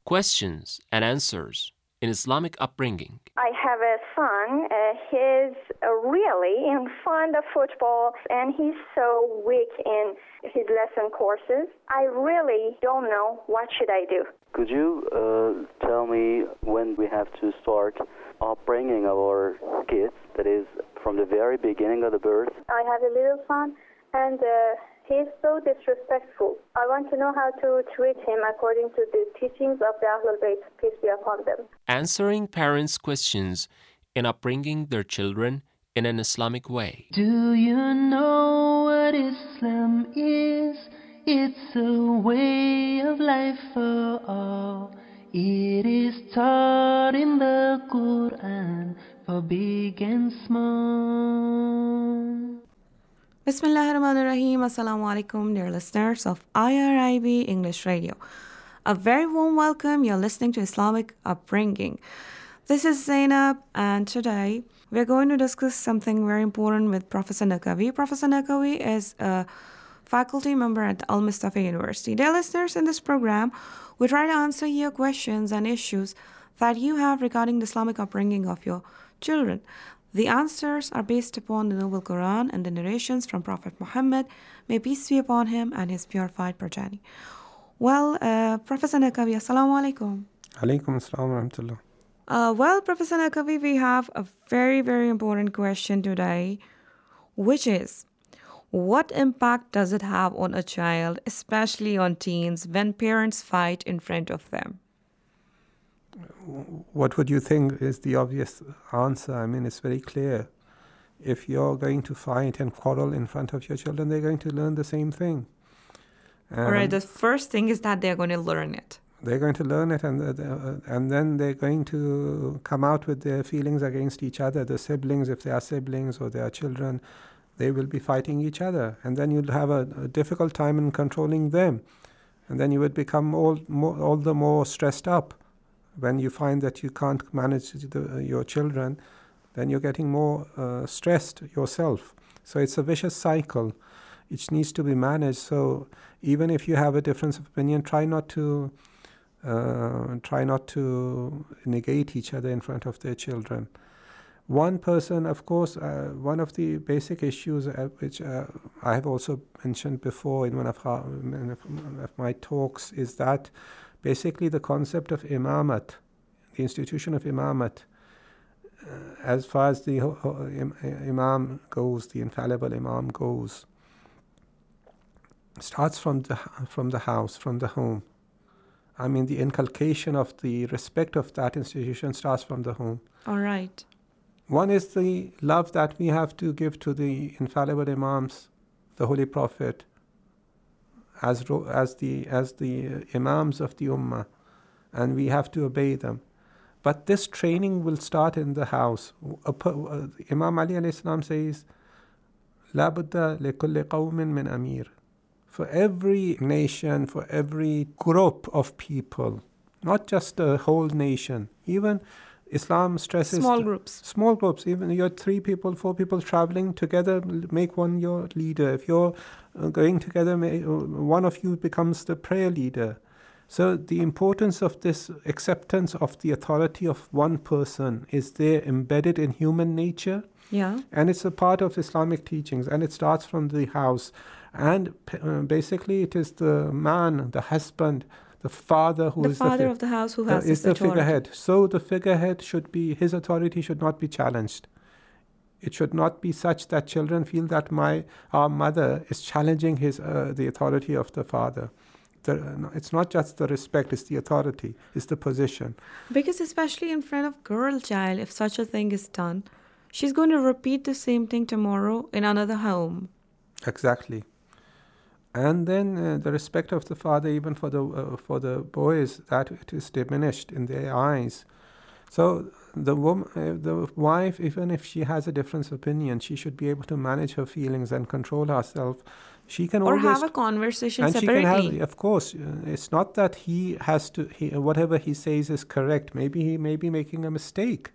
Questions and answers in Islamic upbringing. I have a son. He's really fond of football, and he's so weak in his lesson courses. I really don't know what should I do. Could you tell me when we have to start upbringing our kids, that is, from the very beginning of the birth? I have a little son, and he's so disrespectful. I want to know how to treat him according to the teachings of the Ahlul Bayt, peace be upon them. Answering parents' questions in upbringing their children in an Islamic way. Do you know what Islam is? It's a way of life for all. It is taught in the Quran for big and small. Bismillahirrahmanirrahim. Assalamu alaikum, dear listeners of IRIB English Radio. A very warm welcome. You're listening to Islamic Upbringing. This is Zainab, and today we're going to discuss something very important with Professor Naqvi. Professor Naqvi is a faculty member at Al Mustafa University. Dear listeners, in this program, we try to answer your questions and issues that you have regarding the Islamic upbringing of your children. The answers are based upon the Noble Quran and the narrations from Prophet Muhammad, may peace be upon him and his purified progeny. Well, Professor Naqvi, assalamu alaikum. Alaikum assalam wa rahmatullah. Well, Professor Naqvi, we have a very, very important question today, which is, what impact does it have on a child, especially on teens, when parents fight in front of them? What would you think is the obvious answer? I mean, it's very clear. If you're going to fight and quarrel in front of your children, they're going to learn the same thing. All right, the first thing is that they're going to learn it. They're going to learn it, and then they're going to come out with their feelings against each other. The siblings, if they are siblings or they are children, they will be fighting each other. And then you'll have a difficult time in controlling them. And then you would become all the more stressed up. When you find that you can't manage your children, then you're getting more stressed yourself. So it's a vicious cycle. It needs to be managed. So even if you have a difference of opinion, try not to negate each other in front of their children. One person, of course, one of the basic issues which I have also mentioned before in one of my talks is that basically the concept of imamat, the institution of imamat, as far as the imam goes, the infallible imam goes, starts from the house, from the home. I mean, the inculcation of the respect of that institution starts from the home. All right. One is the love that we have to give to the infallible imams, the Holy Prophet, as the imams of the ummah, and we have to obey them. But this training will start in the house. Imam Ali alayhi salam says, "La budda likulli qawmin min amir." For every nation, for every group of people, not just the whole nation, even Islam stresses small groups. Small groups. Even you're 3 people, 4 people traveling together, make one your leader. If you're going together, one of you becomes the prayer leader. So the importance of this acceptance of the authority of one person is there embedded in human nature. Yeah. And it's a part of Islamic teachings, and it starts from the house. And basically it is the man, the husband, the father who the is father of the house who has is the figurehead. So the figurehead should be, his authority should not be challenged. It should not be such that children feel that our mother is challenging the authority of the father. It's not just the respect, it's the authority, it's the position. Because especially in front of girl child, if such a thing is done, she's going to repeat the same thing tomorrow in another home. Exactly. And then the respect of the father, even for the boys, that it is diminished in their eyes. So the wife, even if she has a different opinion, she should be able to manage her feelings and control herself. She can or always have a conversation and separately. She can have, of course, it's not that he has to. Whatever he says is correct. Maybe he may be making a mistake.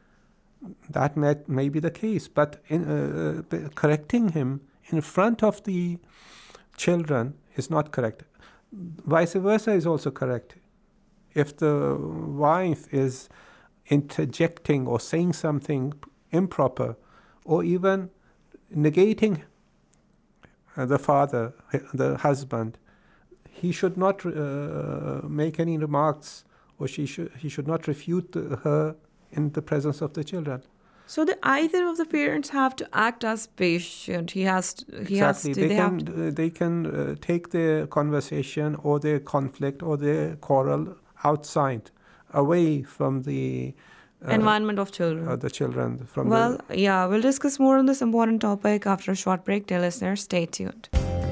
That may be the case, but correcting him in front of the children is not correct. Vice versa is also correct. If the wife is interjecting or saying something improper, or even negating the father, the husband, he should not make any remarks, or he should not refute her in the presence of the children. So either of the parents have to act as patient. Exactly. They can take their conversation or their conflict or their quarrel outside, away from the environment of children. The children. We'll discuss more on this important topic after a short break. Dear listeners, stay tuned.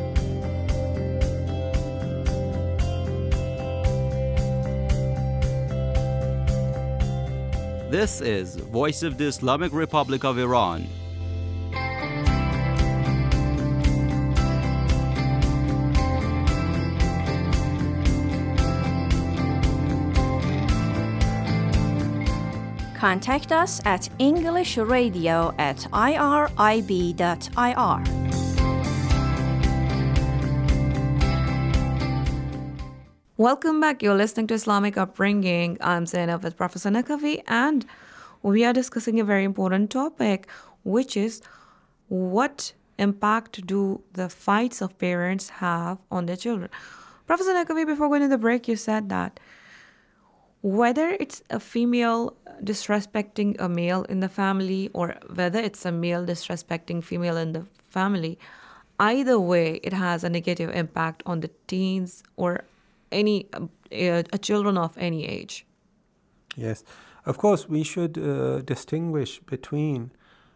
This is Voice of the Islamic Republic of Iran. Contact us at englishradio@irib.ir. Welcome back. You're listening to Islamic Upbringing. I'm Zainab with Professor Naqvi, and we are discussing a very important topic, which is what impact do the fights of parents have on their children? Professor Naqvi, before going to the break, you said that whether it's a female disrespecting a male in the family or whether it's a male disrespecting female in the family, either way, it has a negative impact on the teens or any children of any age. Yes, of course, we should distinguish between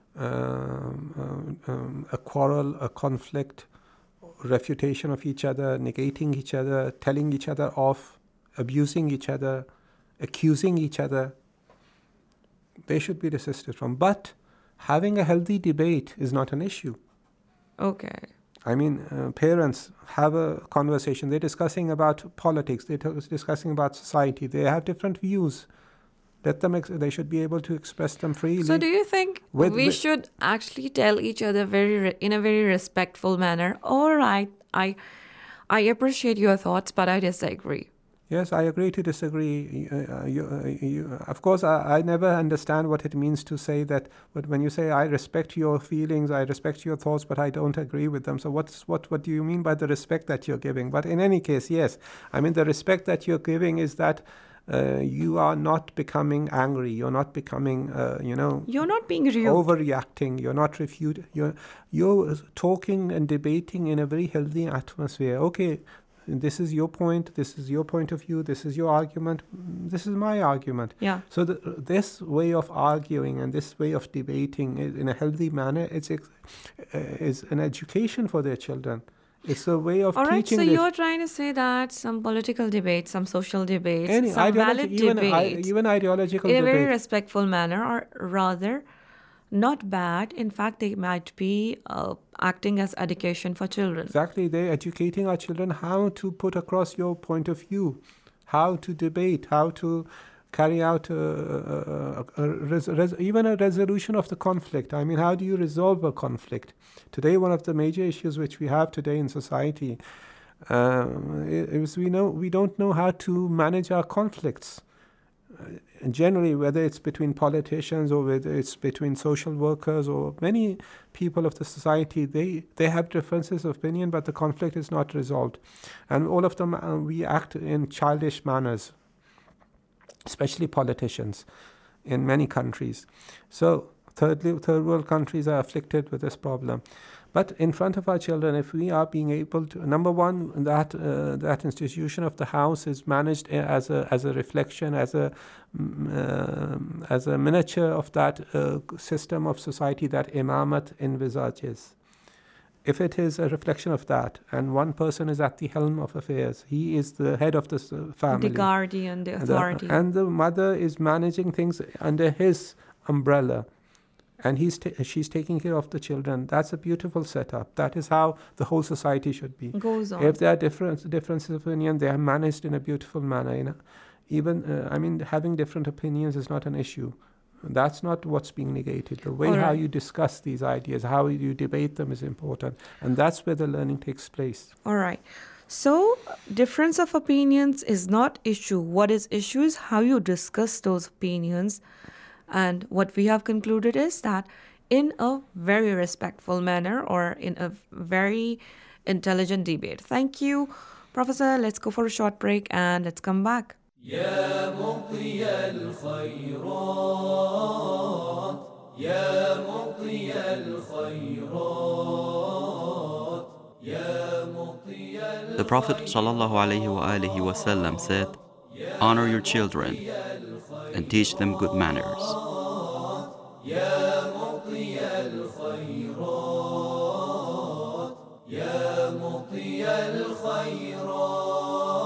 a quarrel, a conflict, refutation of each other, negating each other, telling each other off, abusing each other, accusing each other. They should be desisted from. But having a healthy debate is not an issue. Okay. I mean, parents have a conversation. They're discussing about politics. They're discussing about society. They have different views. Let them. They should be able to express them freely. So, do you think we should actually tell each other in a very respectful manner? All right, I appreciate your thoughts, but I disagree. Yes, I agree to disagree. Of course, I never understand what it means to say that. But when you say, I respect your feelings, I respect your thoughts, but I don't agree with them. So what do you mean by the respect that you're giving? But in any case, yes. I mean, the respect that you're giving is that you are not becoming angry. You're not becoming, You're not being rude. Overreacting. You're not refuting. You're talking and debating in a very healthy atmosphere. Okay. This is your point. This is your point of view. This is your argument. This is my argument. Yeah. So this way of arguing and this way of debating in a healthy manner is an education for their children. It's a way of teaching. All right. So you're trying to say that some political debates, some social debates, some valid debates, even ideological in a debate, very respectful manner, are rather not bad. In fact, they might be acting as education for children. Exactly. They're educating our children how to put across your point of view, how to debate, how to carry out even a resolution of the conflict. I mean, how do you resolve a conflict? Today, one of the major issues which we have today in society is we don't know how to manage our conflicts. Generally, whether it's between politicians or whether it's between social workers or many people of the society, they have differences of opinion, but the conflict is not resolved. And all of them, we act in childish manners, especially politicians in many countries. So third world countries are afflicted with this problem. But in front of our children, if we are being able to, number one, that institution of the house is managed as a reflection, as a miniature of that system of society that imamat envisages. If it is a reflection of that, and one person is at the helm of affairs, he is the head of the family, the guardian, the authority, and the mother is managing things under his umbrella, and she's taking care of the children. That's a beautiful setup. That is how the whole society should be. Goes on. If there are differences of opinion, they are managed in a beautiful manner. Even having different opinions is not an issue. That's not what's being negated. The way how you discuss these ideas, how you debate them is important. And that's where the learning takes place. All right. So, difference of opinions is not issue. What is issue is how you discuss those opinions. And what we have concluded is that in a very respectful manner or in a very intelligent debate. Thank you, Professor. Let's go for a short break and let's come back. يا مطي الخيرات يا مطي الخيرات يا مطي The Prophet ﷺ said, "Honor your children and teach them good manners." يا مطي الخيرات يا مطي الخيرات.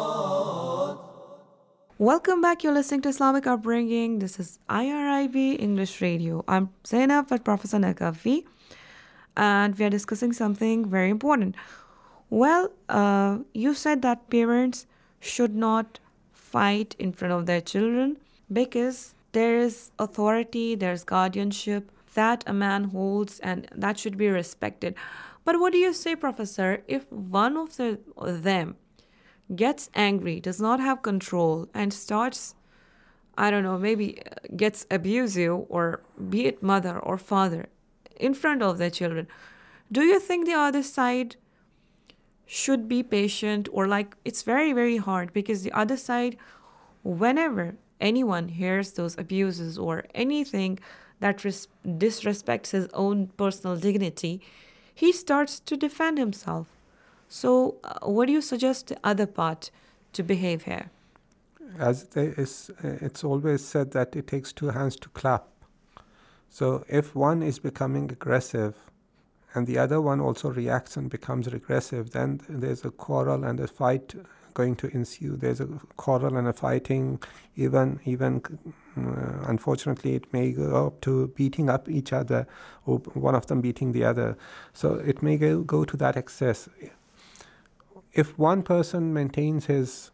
Welcome back. You're listening to Islamic Upbringing. This is IRIB English Radio. I'm Zainab with Professor Nakavi, and we are discussing something very important. Well, you said that parents should not fight in front of their children because there is authority, there's guardianship that a man holds, and that should be respected. But what do you say, Professor, if one of them gets angry, does not have control, and starts, I don't know, maybe gets abusive, or be it mother or father, in front of their children, do you think the other side should be patient, or like it's very, very hard because the other side, whenever anyone hears those abuses or anything that disrespects his own personal dignity, he starts to defend himself. So what do you suggest the other part to behave here? As it's always said that it takes two hands to clap. So if one is becoming aggressive and the other one also reacts and becomes regressive, then there's a quarrel and a fight going to ensue. There's a quarrel and a fighting, even unfortunately it may go up to beating up each other, or one of them beating the other. So it may go to that excess. If one person maintains his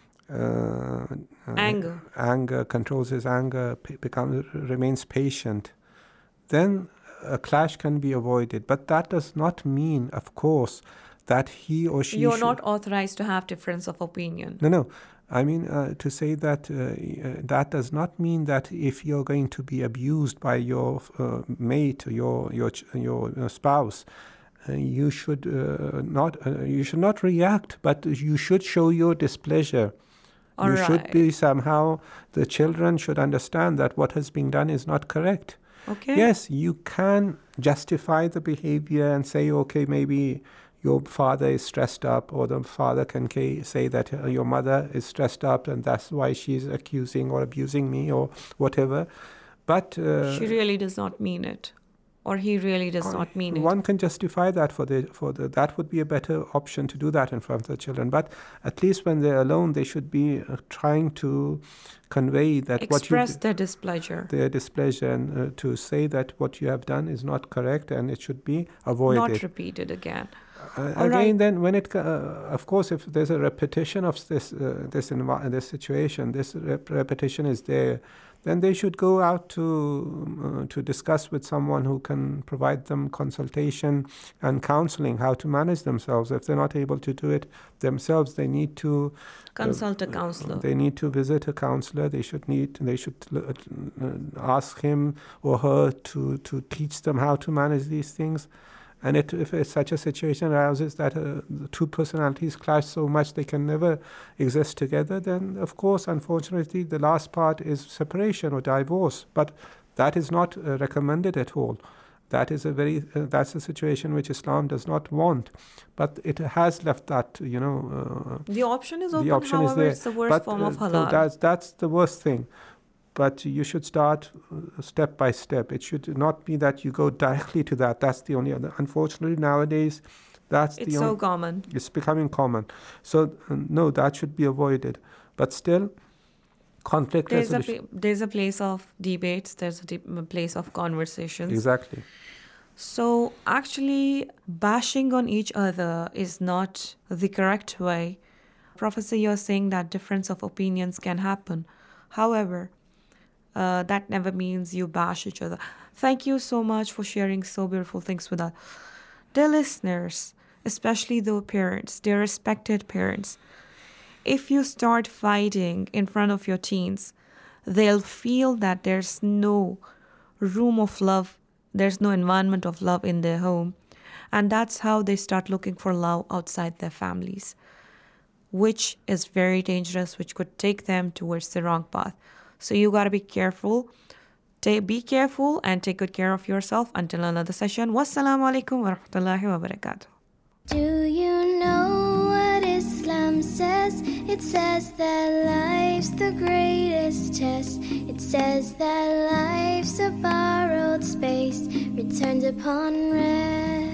anger, controls his anger, remains patient, then a clash can be avoided. But that does not mean, of course, that he or she You're not authorized to have difference of opinion. No. I mean, to say that that does not mean that if you're going to be abused by your mate, your spouse, you should not react, but you should show your displeasure. Should be somehow, the children should understand that what has been done is not correct. Okay. Yes, you can justify the behavior and say, okay, maybe your father is stressed up, or the father can say that your mother is stressed up and that's why she's accusing or abusing me or whatever. But she really does not mean it. Or he really does not mean it. One can justify that that would be a better option to do that in front of the children. But at least when they're alone, they should be trying to convey that express their displeasure. And to say that what you have done is not correct and it should be avoided. Not repeated again. Again, then when it, of course, if there's a repetition of this situation, this repetition is there, then they should go out to discuss with someone who can provide them consultation and counseling, how to manage themselves. If they're not able to do it themselves, they need to consult a counselor. They need to visit a counselor. They should ask him or her to teach them how to manage these things. And if it's such a situation arises that the two personalities clash so much they can never exist together, then of course, unfortunately, the last part is separation or divorce. But that is not recommended at all. That is that's a situation which Islam does not want. But it has left that, the option is open. The option however, is there. it's the worst form of halal. So that's the worst thing. But you should start step by step. It should not be that you go directly to that. That's the only other. Unfortunately, nowadays, it's so common. It's becoming common. So, no, that should be avoided. But still, conflict resolution. There's a place of debates. There's a place of conversations. Exactly. So, actually, bashing on each other is not the correct way. Professor, you're saying that difference of opinions can happen. However, that never means you bash each other. Thank you so much for sharing so beautiful things with us. Dear listeners, especially the parents, their respected parents. If you start fighting in front of your teens, they'll feel that there's no room of love, there's no environment of love in their home. And that's how they start looking for love outside their families, which is very dangerous, which could take them towards the wrong path. So you got to be careful. Be careful and take good care of yourself. Until another session. Wassalamu alaikum wa rahmatullahi wa barakatuh. Do you know what Islam says? It says that life's the greatest test. It says that life's a borrowed space, returned upon rest.